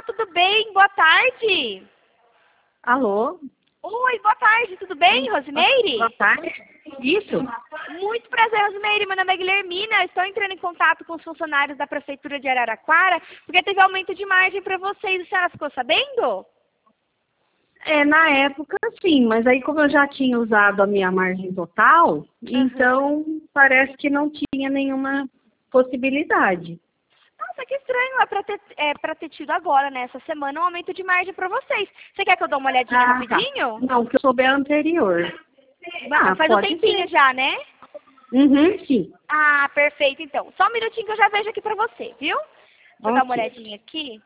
tudo bem? Boa tarde. Alô? Oi, boa tarde, tudo bem, Rosimeire? Boa tarde. Isso? Muito prazer, Rosimeire. Meu nome é Guilhermina. Estou entrando em contato com os funcionários da Prefeitura de Araraquara, porque teve aumento de margem para vocês. A senhora ficou sabendo? Na época, sim, mas aí como eu já tinha usado a minha margem total, então parece que não tinha nenhuma possibilidade. Nossa, que estranho. É pra ter tido agora, nessa semana, um aumento de margem para vocês. Você quer que eu dê uma olhadinha rapidinho? Tá. Não, que eu soube a anterior. Faz um tempinho já, né? Sim. Ah, perfeito, então. Só um minutinho que eu já vejo aqui pra você, viu? Deixa eu dar uma olhadinha aqui.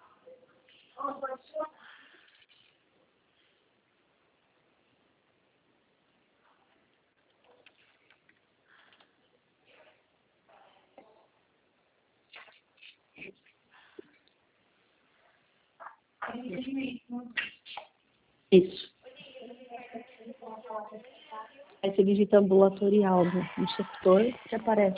Isso. Aí você digita ambulatorial no setor que aparece.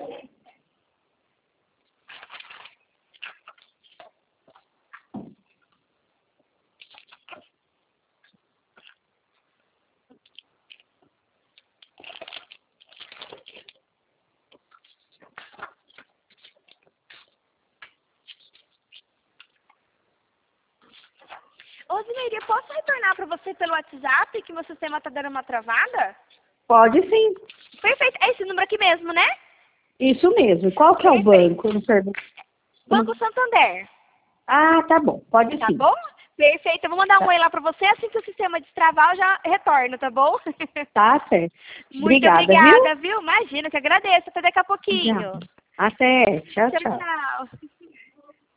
Ô, Zineide, eu posso retornar para você pelo WhatsApp, que meu sistema tá dando uma travada? Pode sim. Perfeito. É esse número aqui mesmo, né? Isso mesmo. Qual que é o banco? Eu não pergunto. Banco Santander. Ah, tá bom. Pode Tá sim. bom? Perfeito. Eu vou mandar um Tá, oi lá para você. Assim que o sistema destravar, eu já retorno, tá bom? tá certo. Muito Obrigada, obrigada, viu? Imagina, que agradeço. Até daqui a pouquinho. Obrigada. Até. Tchau, Tchau, tchau. tchau.